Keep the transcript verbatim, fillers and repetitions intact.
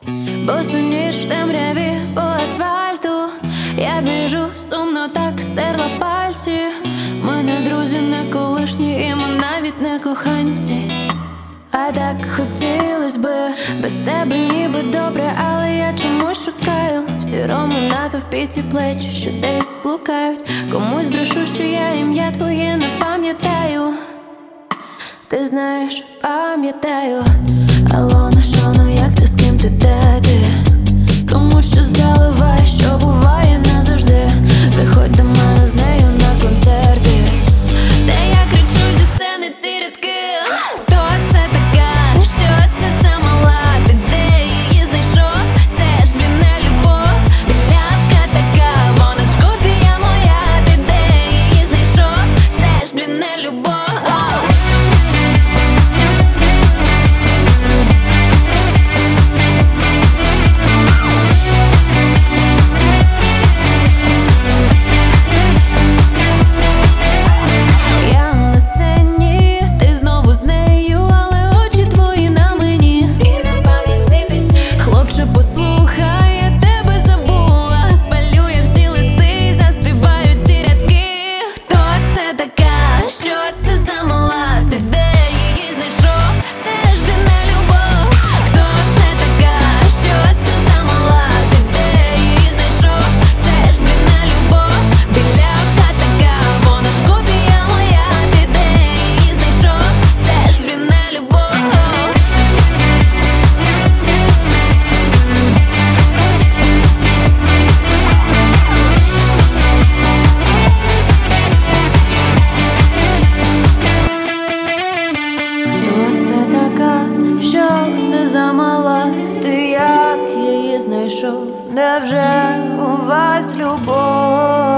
Босу ніж в темряві по асфальту. Я біжу, сумно так стерла пальці. Ми не друзі, не колишні, і ми навіть не коханці. А так хотілось би без тебе ніби добре, але я чомусь шукаю в сірому натовпі ці плечі, що десь блукають. Комусь брешу, що я ім'я твоє не пам'ятаю. Ти знаєш, пам'ятаю. Алло, на що, ну як ти, з ким ти, де ти? Кому що заливай, що буває назавжди. Приходь до мене з нею на концерти, де я кричу зі сцени ці рядки. Хто це така? Що це за мала? Ти де її знайшов? Це ж, блін, не любов. Білявка така, вона ж копія моя. Ти де її знайшов? Це ж, блін, не любов. Замала, ти як її знайшов? Невже у вас любов?